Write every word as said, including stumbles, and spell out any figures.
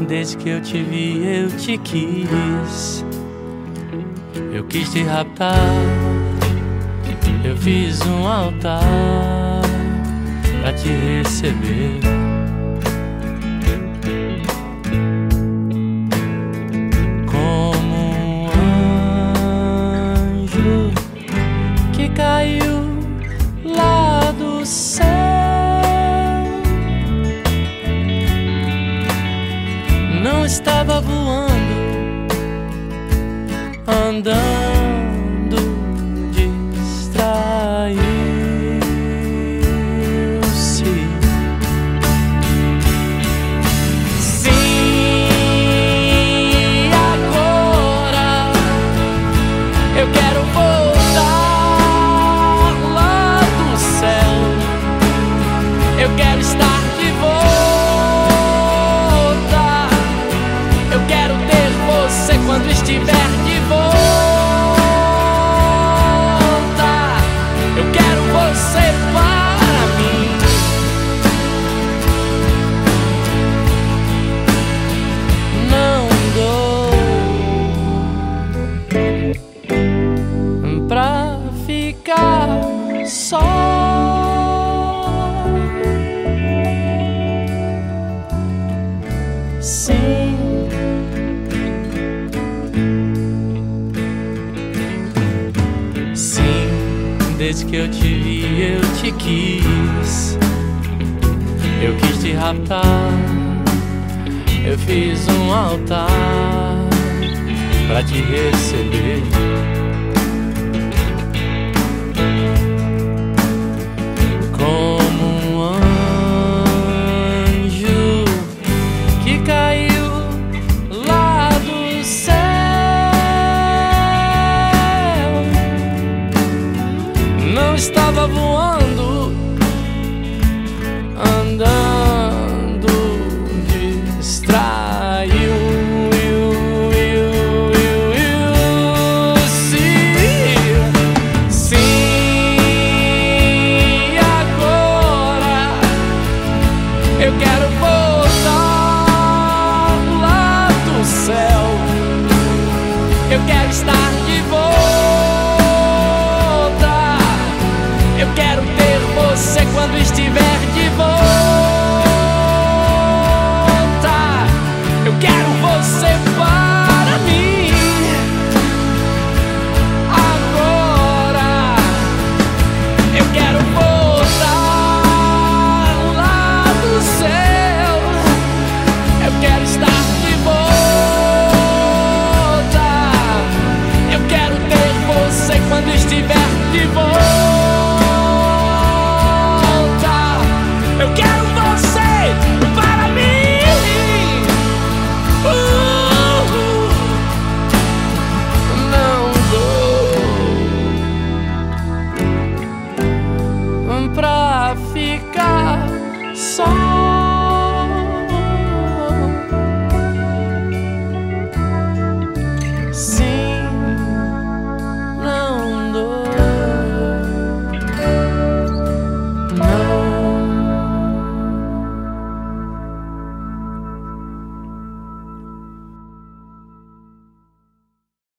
Desde que eu te vi, eu te quis. Eu quis te raptar, eu fiz um altar pra te receber. Como um anjo que caiu lá do céu, não estava voando, andando, distraiu-se. Sim, agora eu quero voltar lá do céu. Eu quero estar de volta. Eu quero ter você quando estiver de volta. Eu quero você para mim. Não dou pra ficar só. Sim, sim, desde que eu te vi, eu te quis. Eu quis te raptar, eu fiz um altar pra te receber. Como um anjo que caiu lá do céu, não estava voando, andando, distraiu. Eu quero voltar lá do céu. Eu quero estar de volta. Eu quero ter você quando estiver de volta. Eu quero você para mim. Agora eu quero voltar. Eu quero estar de volta. Eu quero ter você quando estiver de volta.